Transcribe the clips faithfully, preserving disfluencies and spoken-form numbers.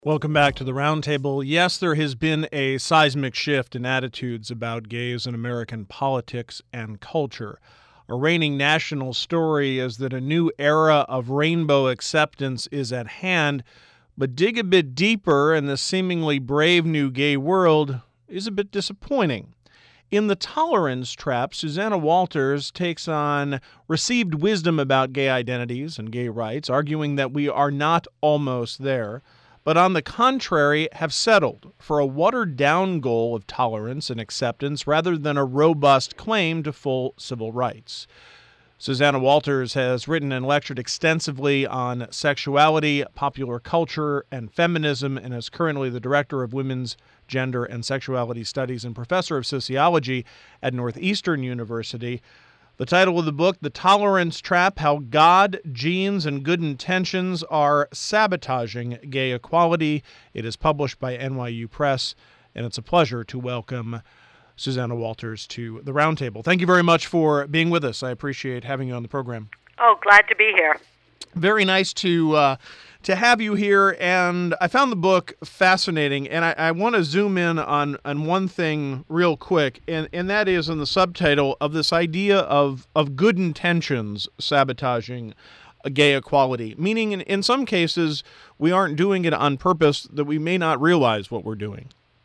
Welcome back to the Roundtable. Yes, there has been a seismic shift in attitudes about gays in American politics and culture. A reigning national story is that a new era of rainbow acceptance is at hand, but dig a bit deeper and the seemingly brave new gay world is a bit disappointing. In The Tolerance Trap, Susanna Walters takes on received wisdom about gay identities and gay rights, arguing that we are not almost there, but on the contrary have settled for a watered-down goal of tolerance and acceptance rather than a robust claim to full civil rights. Susanna Walters has written and lectured extensively on sexuality, popular culture, and feminism, and is currently the director of Women's Gender and Sexuality Studies and professor of sociology at Northeastern University. The title of the book, The Tolerance Trap, How God, Genes, and Good Intentions Are Sabotaging Gay Equality. It is published by N Y U Press, and it's a pleasure to welcome Susanna Walters to the Roundtable. Thank you very much for being with us. I appreciate having you on the program. Oh, glad to be here. Very nice to uh, to have you here, and I found the book fascinating, and I, I want to zoom in on, on one thing real quick, and, and that is in the subtitle of this idea of, of good intentions sabotaging a gay equality, meaning in, in some cases we aren't doing it on purpose, that we may not realize what we're doing.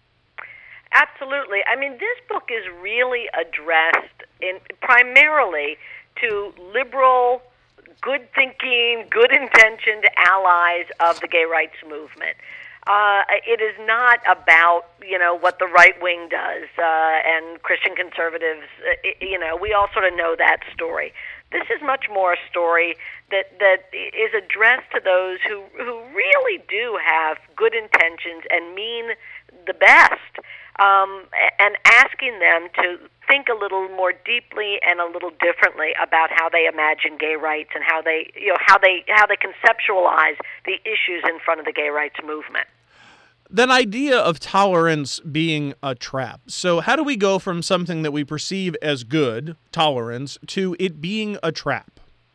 Absolutely. I mean, this book is really addressed in primarily to liberal, good-thinking, good-intentioned allies of the gay rights movement. Uh, it is not about, you know, what the right wing does uh, and Christian conservatives. Uh, you know, we all sort of know that story. This is much more a story that, that is addressed to those who, who really do have good intentions and mean the best. Um, and asking them to think a little more deeply and a little differently about how they imagine gay rights and how they, you know, how they how they conceptualize the issues in front of the gay rights movement. That idea of tolerance being a trap. So how do we go from something that we perceive as good, tolerance, to it being a trap?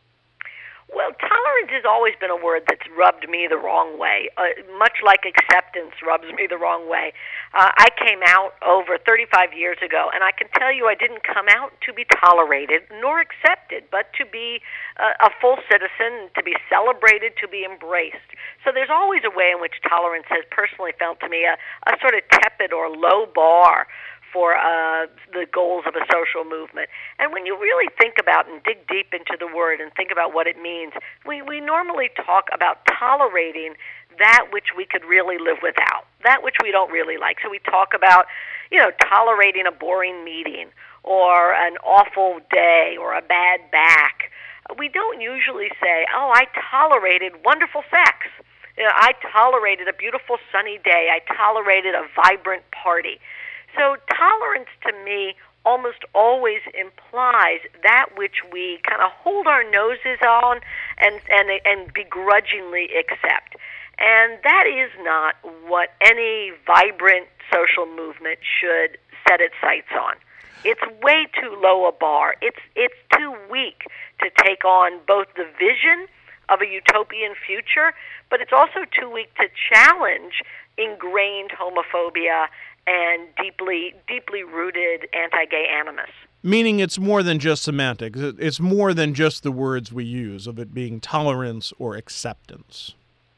Well, tolerance has always been a word that's rubbed me the wrong way, uh, much like acceptance rubs me the wrong way. Uh, I came out over thirty-five years ago, and I can tell you I didn't come out to be tolerated nor accepted, but to be uh, a full citizen, to be celebrated, to be embraced. So there's always a way in which tolerance has personally felt to me a, a sort of tepid or low bar for uh, the goals of a social movement. And when you really think about and dig deep into the word and think about what it means, we, we normally talk about tolerating that which we could really live without, that which we don't really like. So we talk about, you know, tolerating a boring meeting or an awful day or a bad back. We don't usually say, oh, I tolerated wonderful sex. You know, I tolerated a beautiful sunny day. I tolerated a vibrant party. So tolerance to me almost always implies that which we kind of hold our noses on and, and, and begrudgingly accept. And that is not what any vibrant social movement should set its sights on. It's way too low a bar. It's, it's too weak to take on both the vision of a utopian future, but it's also too weak to challenge ingrained homophobia and deeply, deeply rooted anti-gay animus. Meaning it's more than just semantics. It's more than just the words we use of it being tolerance or acceptance.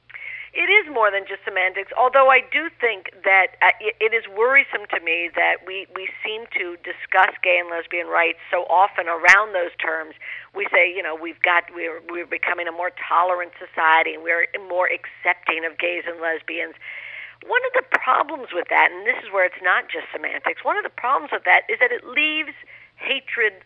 It is more than just semantics, although I do think that uh, it, it is worrisome to me that we, we seem to discuss gay and lesbian rights so often around those terms. We say, you know, we've got, we're, we're becoming a more tolerant society and we're more accepting of gays and lesbians. One of the problems with that, and this is where it's not just semantics, one of the problems with that is that it leaves hatred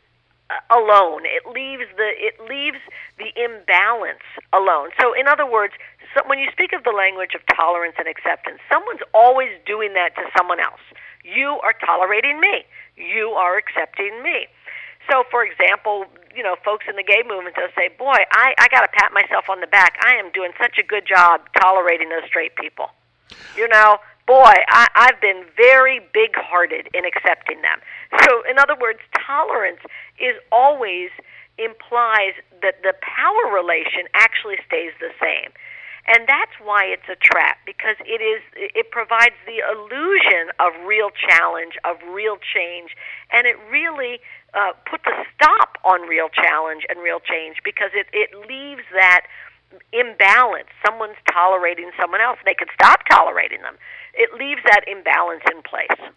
alone. It leaves the it leaves the imbalance alone. So in other words, so when you speak of the language of tolerance and acceptance, someone's always doing that to someone else. You are tolerating me. You are accepting me. So, for example, you know, folks in the gay movement, they'll say, boy, I, I got to pat myself on the back. I am doing such a good job tolerating those straight people. You know, boy, I, I've been very big-hearted in accepting them. So, in other words, tolerance is always implies that the power relation actually stays the same. And that's why it's a trap, because it is it provides the illusion of real challenge, of real change, and it really uh, puts a stop on real challenge and real change, because it, it leaves that imbalance. Someone's tolerating someone else. They could stop tolerating them. It leaves that imbalance in place.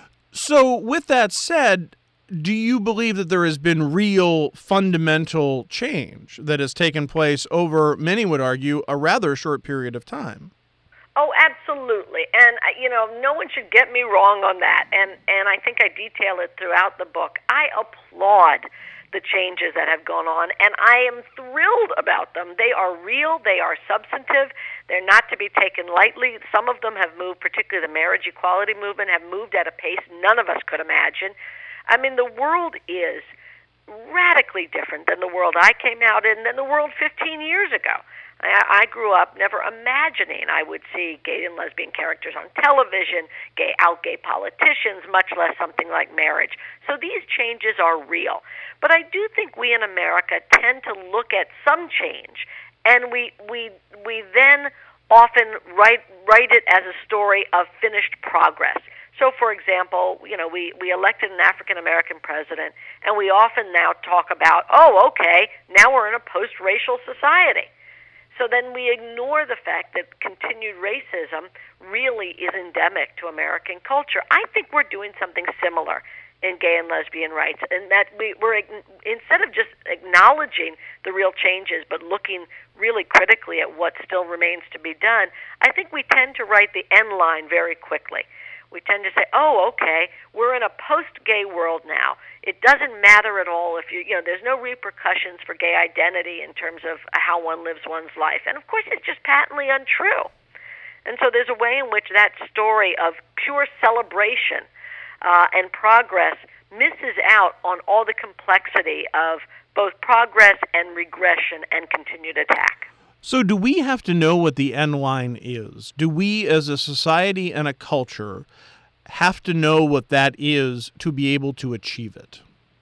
So with that said, do you believe that there has been real fundamental change that has taken place over, many would argue, a rather short period of time? Oh, absolutely. And, you know, no one should get me wrong on that. And, and I think I detail it throughout the book. I applaud the changes that have gone on, and I am thrilled about them. They are real. They are substantive. They're not to be taken lightly. Some of them have moved, particularly the marriage equality movement, have moved at a pace none of us could imagine. I mean, the world is radically different than the world I came out in, than the world fifteen years ago. I, I grew up never imagining I would see gay and lesbian characters on television, gay out gay politicians, much less something like marriage. So these changes are real. But I do think we in America tend to look at some change, and we we we then often write write it as a story of finished progress. So, for example, you know, we, we elected an African-American president, and we often now talk about, oh, okay, now we're in a post-racial society. So then we ignore the fact that continued racism really is endemic to American culture. I think we're doing something similar in gay and lesbian rights, and that we, we're, instead of just acknowledging the real changes but looking really critically at what still remains to be done, I think we tend to write the end line very quickly. We tend to say, oh, okay, we're in a post-gay world now. It doesn't matter at all if you, you know, there's no repercussions for gay identity in terms of how one lives one's life. And, of course, it's just patently untrue. And so there's a way in which that story of pure celebration uh, and progress misses out on all the complexity of both progress and regression and continued attack. So do we have to know what the end line is? Do we as a society and a culture have to know what that is to be able to achieve it?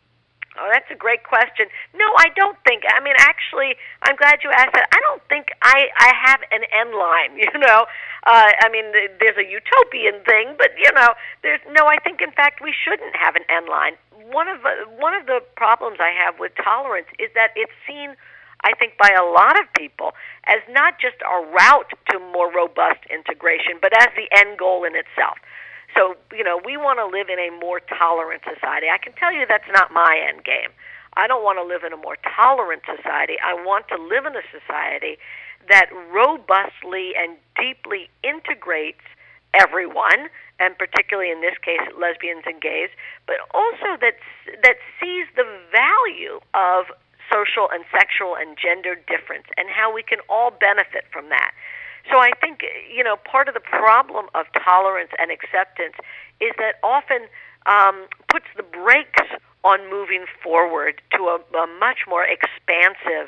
Oh, that's a great question. No, I don't think. I mean, actually, I'm glad you asked that. I don't think I, I have an end line, you know. Uh, I mean, there's a utopian thing, but, you know, there's no, I think, in fact, we shouldn't have an end line. One of the, one of the problems I have with tolerance is that it's seen, I think, by a lot of people as not just a route to more robust integration, but as the end goal in itself. So, you know, we want to live in a more tolerant society. I can tell you that's not my end game. I don't want to live in a more tolerant society. I want to live in a society that robustly and deeply integrates everyone, and particularly in this case lesbians and gays, but also that that sees the value of social and sexual and gender difference and how we can all benefit from that. So I think, you know, part of the problem of tolerance and acceptance is that often um, puts the brakes on moving forward to a, a much more expansive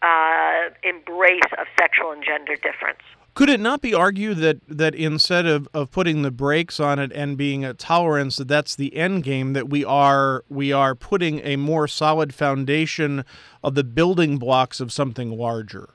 uh, embrace of sexual and gender difference. Could it not be argued that, that instead of, of putting the brakes on it and being a tolerance, that that's the end game, that we are we are putting a more solid foundation of the building blocks of something larger?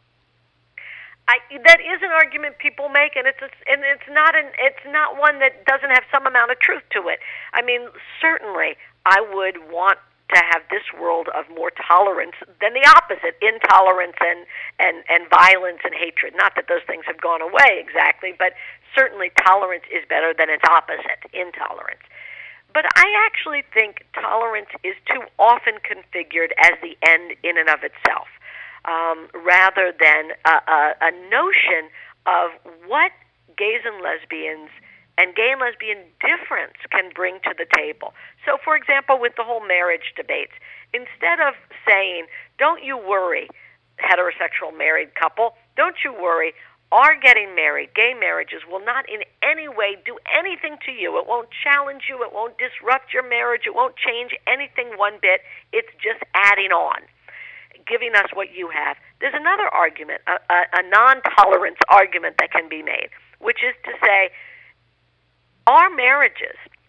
I, that is an argument people make, and it's a, and it's not an it's not one that doesn't have some amount of truth to it. I mean, certainly, I would want to have this world of more tolerance than the opposite, intolerance and, and, and violence and hatred. Not that those things have gone away exactly, but certainly tolerance is better than its opposite, intolerance. But I actually think tolerance is too often configured as the end in and of itself, um, rather than a, a, a notion of what gays and lesbians and gay and lesbian difference can bring to the table. So, for example, with the whole marriage debates, instead of saying, don't you worry, heterosexual married couple, don't you worry, our getting married, gay marriages, will not in any way do anything to you. It won't challenge you. It won't disrupt your marriage. It won't change anything one bit. It's just adding on, giving us what you have. There's another argument, a, a, a non-tolerance argument that can be made, which is to say, our marriages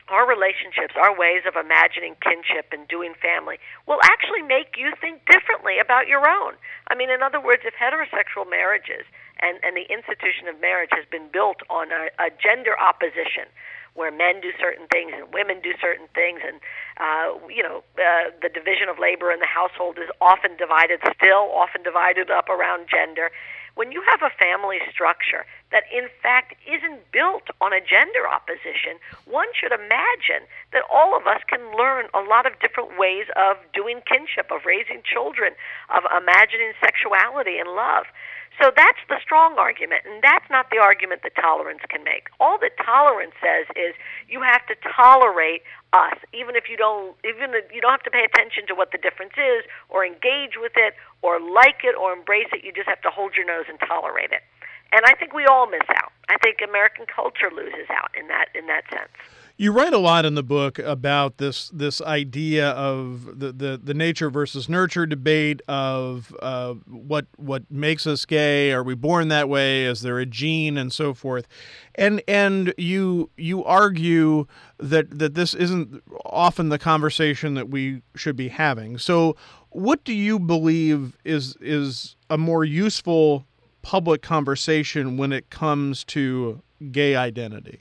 our relationships, our ways of imagining kinship and doing family will actually make you think differently about your own. I mean, in other words, if heterosexual marriages and, and the institution of marriage has been built on a, a gender opposition, where men do certain things and women do certain things, and uh, you know uh, the division of labor in the household is often divided, still often divided up around gender. When you have a family structure that in fact isn't built on a gender opposition, one should imagine that all of us can learn a lot of different ways of doing kinship, of raising children, of imagining sexuality and love. So that's the strong argument, and that's not the argument that tolerance can make. All that tolerance says is you have to tolerate us, even if you don't, even if you don't have to pay attention to what the difference is, or engage with it, or like it, or embrace it. You just have to hold your nose and tolerate it. And I think we all miss out. I think American culture loses out in that in that sense. You write a lot in the book about this this idea of the, the, the nature versus nurture debate of uh, what what makes us gay. Are we born that way? Is there a gene, and so forth? And and you you argue that that this isn't often the conversation that we should be having. So what do you believe is is a more useful public conversation when it comes to gay identity?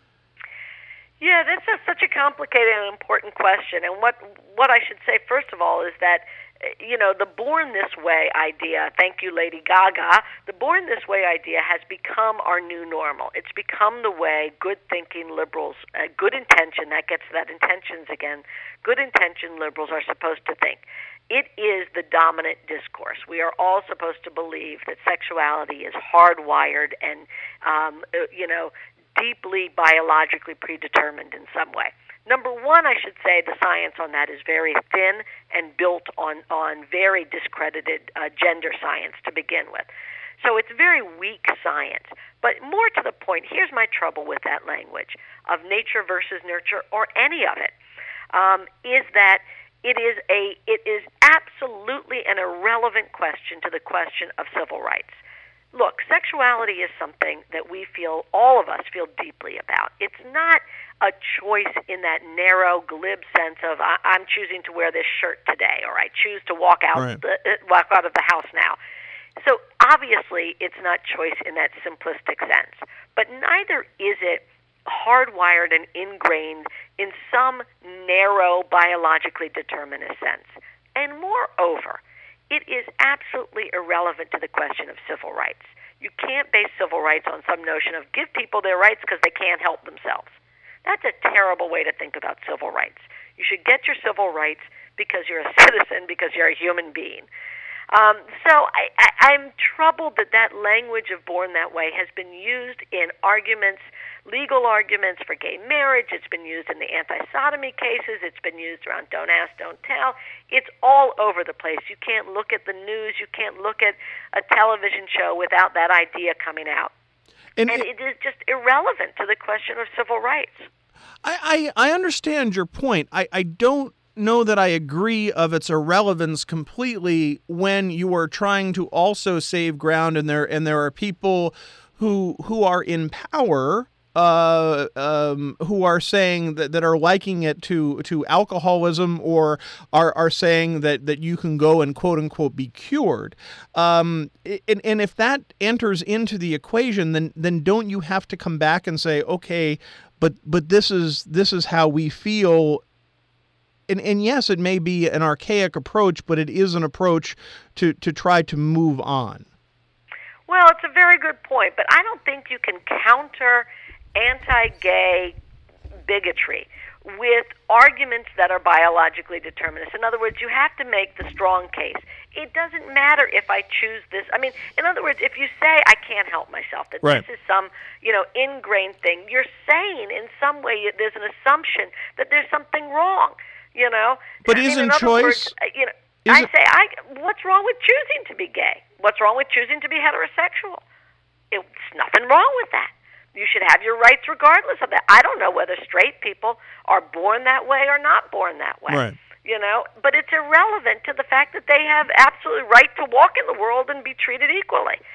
Yeah, that's a, such a complicated and important question. And what what I should say, first of all, is that, you know, the born this way idea, thank you, Lady Gaga, the born this way idea has become our new normal. It's become the way good-thinking liberals, uh, good intention, that gets to that intentions again, good intention liberals are supposed to think. It is the dominant discourse. We are all supposed to believe that sexuality is hardwired and, um, you know, deeply biologically predetermined in some way. Number one, I should say the science on that is very thin and built on, on very discredited uh, gender science to begin with. So it's very weak science. But more to the point, here's my trouble with that language of nature versus nurture, or any of it, um, is that it is a it is absolutely an irrelevant question to the question of civil rights. Look, sexuality is something that we feel, all of us feel deeply about. It's not a choice in that narrow, glib sense of I- I'm choosing to wear this shirt today, or I choose to walk out right. the, walk out of the house now. So obviously, it's not choice in that simplistic sense. But neither is it hardwired and ingrained in some narrow, biologically determinist sense. And moreover, it is absolutely irrelevant to the question of civil rights. You can't base civil rights on some notion of give people their rights because they can't help themselves. That's a terrible way to think about civil rights. You should get your civil rights because you're a citizen, because you're a human being. Um, so I, I, I'm troubled that that language of born that way has been used in arguments, legal arguments for gay marriage. It's been used in the anti-sodomy cases. It's been used around don't ask, don't tell. It's all over the place. You can't look at the news. You can't look at a television show without that idea coming out. And, and it, it is just irrelevant to the question of civil rights. I, I, I understand your point. I, I don't know that I agree of its irrelevance completely when you are trying to also save ground, and there and there are people who who are in power uh, um, who are saying that, that are liking it to to alcoholism, or are are saying that, that you can go and quote unquote be cured. Um, and, and if that enters into the equation, then then don't you have to come back and say, okay, but but this is this is how we feel. And, and yes, it may be an archaic approach, but it is an approach to, to try to move on. Well, it's a very good point, but I don't think you can counter anti-gay bigotry with arguments that are biologically determinist. In other words, you have to make the strong case. It doesn't matter if I choose this. I mean, in other words, if you say I can't help myself, that right. this is some, you know, ingrained thing, you're saying in some way there's an assumption that there's something wrong. You know, but I isn't mean, choice? Words, you know, is I it, say, I. What's wrong with choosing to be gay? What's wrong with choosing to be heterosexual? It's nothing wrong with that. You should have your rights regardless of that. I don't know whether straight people are born that way or not born that way. Right. You know, but it's irrelevant to the fact that they have absolute right to walk in the world and be treated equally.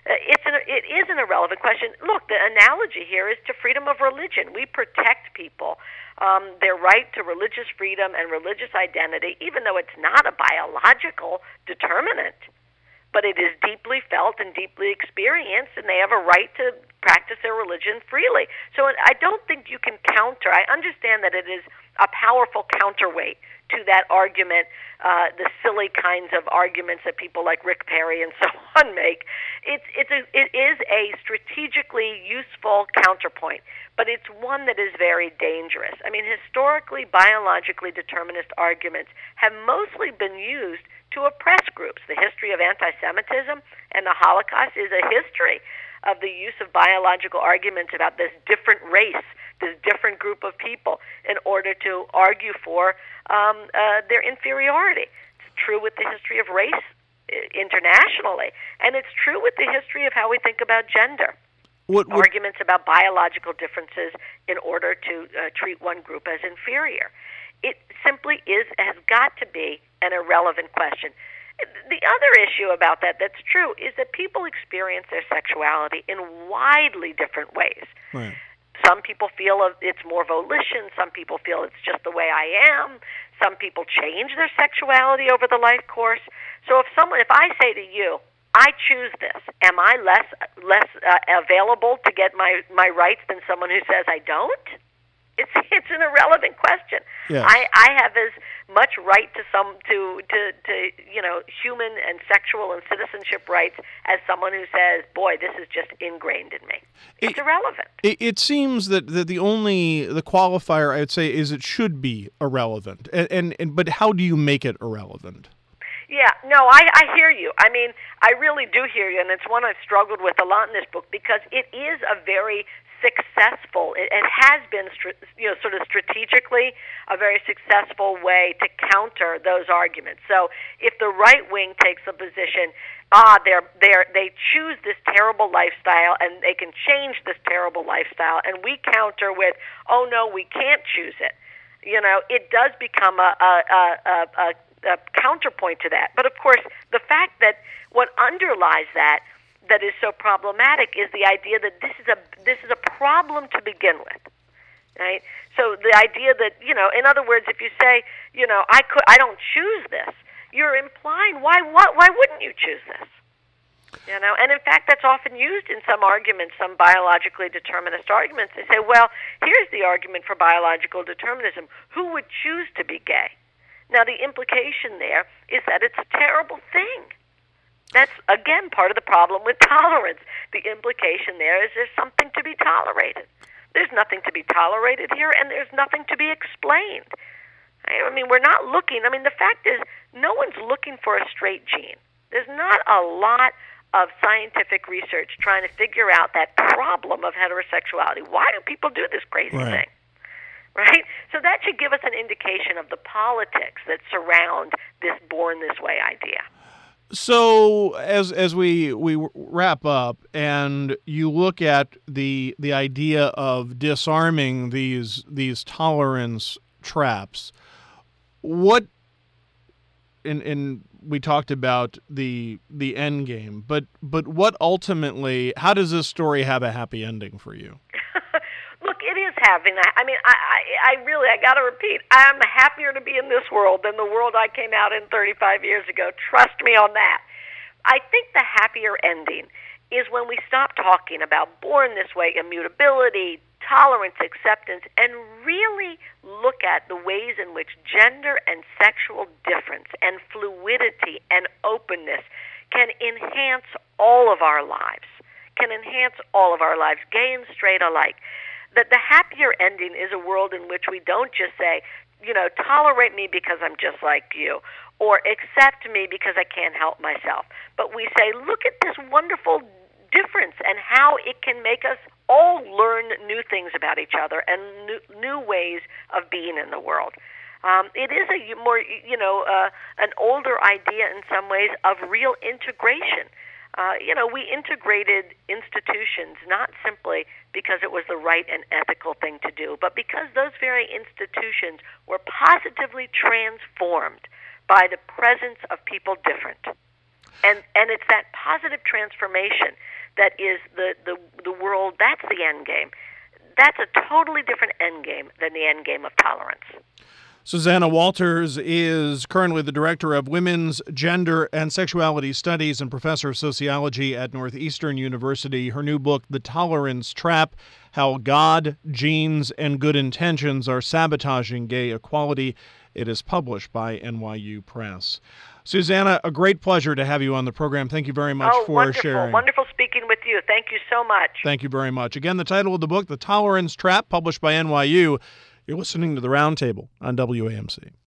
it's an, it is an irrelevant question. Look, the analogy here is to freedom of religion. We protect people, um, their right to religious freedom and religious identity, even though it's not a biological determinant. But it is deeply felt and deeply experienced, and they have a right to practice their religion freely. So I don't think you can counter. I understand that it is a powerful counterweight to that argument, uh, the silly kinds of arguments that people like Rick Perry and so on make. It's it's a, it is a strategically useful counterpoint, but it's one that is very dangerous. I mean, historically, biologically determinist arguments have mostly been used to oppress groups. The history of anti-Semitism and the Holocaust is a history of the use of biological arguments about this different race, this different group of people, in order to argue for um, uh, their inferiority. It's true with the history of race internationally, and it's true with the history of how we think about gender. What, what, arguments about biological differences in order to uh, treat one group as inferior. It simply is, has got to be an irrelevant question. The other issue about that that's true is that people experience their sexuality in widely different ways. Right. Some people feel it's more volition. Some people feel it's just the way I am. Some people change their sexuality over the life course. So if someone, if I say to you, I choose this, am I less less uh, available to get my, my rights than someone who says I don't? It's it's an irrelevant question. Yes. I, I have as much right to some to, to, to you know human and sexual and citizenship rights as someone who says, "Boy, this is just ingrained in me." It's it, irrelevant. It, it seems that, that the only the qualifier I'd say is it should be irrelevant, and, and, and but how do you make it irrelevant? Yeah, no, I, I hear you. I mean, I really do hear you, and it's one I've struggled with a lot in this book because it is a very successful, it, it has been, you know, sort of strategically a very successful way to counter those arguments. So if the right wing takes a position, ah, they're, they're, they choose this terrible lifestyle and they can change this terrible lifestyle, and we counter with, oh, no, we can't choose it. You know, it does become a, a, a, a, a a counterpoint to that. But of course, the fact that what underlies that that is so problematic is the idea that this is a this is a problem to begin with, right? So the idea that, you know, in other words, if you say, you know, I could I don't choose this, you're implying why what why wouldn't you choose this? You know, and in fact, that's often used in some arguments, some biologically determinist arguments. They say, well, here's the argument for biological determinism: who would choose to be gay? Now, the implication there is that it's a terrible thing. That's, again, part of the problem with tolerance. The implication there is there's something to be tolerated. There's nothing to be tolerated here, and there's nothing to be explained. I mean, we're not looking. I mean, the fact is, no one's looking for a straight gene. There's not a lot of scientific research trying to figure out that problem of heterosexuality. Why do people do this crazy right. thing? Right? So that should give us an indication of the politics that surround this born this way idea. So as as we we wrap up and you look at the the idea of disarming these these tolerance traps, what and and we talked about the the end game, but but what ultimately, how does this story have a happy ending for you? Look, it is having that. I mean, I, I, I really, I got to repeat, I'm happier to be in this world than the world I came out in thirty-five years ago. Trust me on that. I think the happier ending is when we stop talking about born this way, immutability, tolerance, acceptance, and really look at the ways in which gender and sexual difference and fluidity and openness can enhance all of our lives, can enhance all of our lives, gay and straight alike. That the happier ending is a world in which we don't just say, you know, tolerate me because I'm just like you, or accept me because I can't help myself. But we say, look at this wonderful difference and how it can make us all learn new things about each other and new, new ways of being in the world. Um, it is a more, you know, uh, an older idea in some ways of real integration. Uh, you know, we integrated institutions not simply because it was the right and ethical thing to do, but because those very institutions were positively transformed by the presence of people different. And and it's that positive transformation that is the, the, the world, that's the end game. That's a totally different end game than the end game of tolerance. Susanna Walters is currently the Director of Women's, Gender, and Sexuality Studies and Professor of Sociology at Northeastern University. Her new book, The Tolerance Trap: How God, Genes, and Good Intentions Are Sabotaging Gay Equality. It is published by N Y U Press. Susanna, a great pleasure to have you on the program. Thank you very much oh, for wonderful. sharing. Wonderful speaking with you. Thank you so much. Thank you very much. Again, the title of the book, The Tolerance Trap, published by N Y U. You're listening to The Roundtable on W A M C.